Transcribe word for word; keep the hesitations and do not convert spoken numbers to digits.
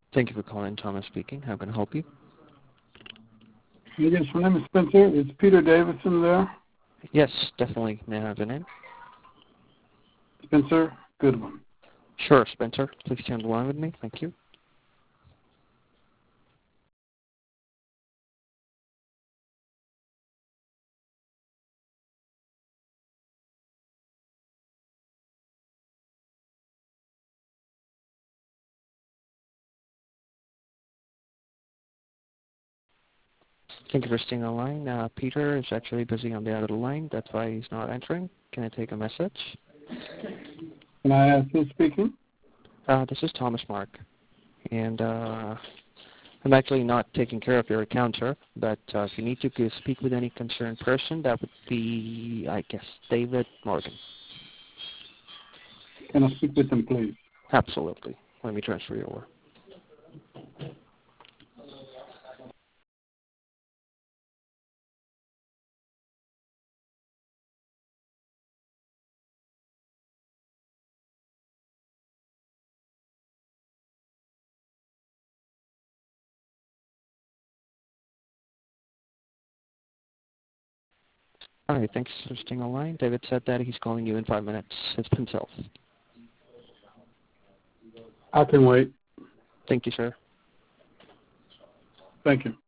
Thank you for calling. Thomas speaking. How can I help you? Yes, my name is Spencer. Is Peter Davidson there? Yes, definitely. May I have the name? Spencer Goodwin. Sure, Spencer. Please stay on the line with me. Thank you. Thank you for staying on the line. Uh, Peter is actually busy on the other line. That's why he's not answering. Can I take a message? Can I ask who's speaking? Uh, this is Thomas Mark. And uh, I'm actually not taking care of your account, sir. But uh, if you need to speak with any concerned person, that would be, I guess, David Morgan. Can I speak with him, please? Absolutely. Let me transfer you over. All right, thanks for staying on the line. David said that he's calling you in five minutes. It's himself. I can wait. Thank you, sir. Thank you.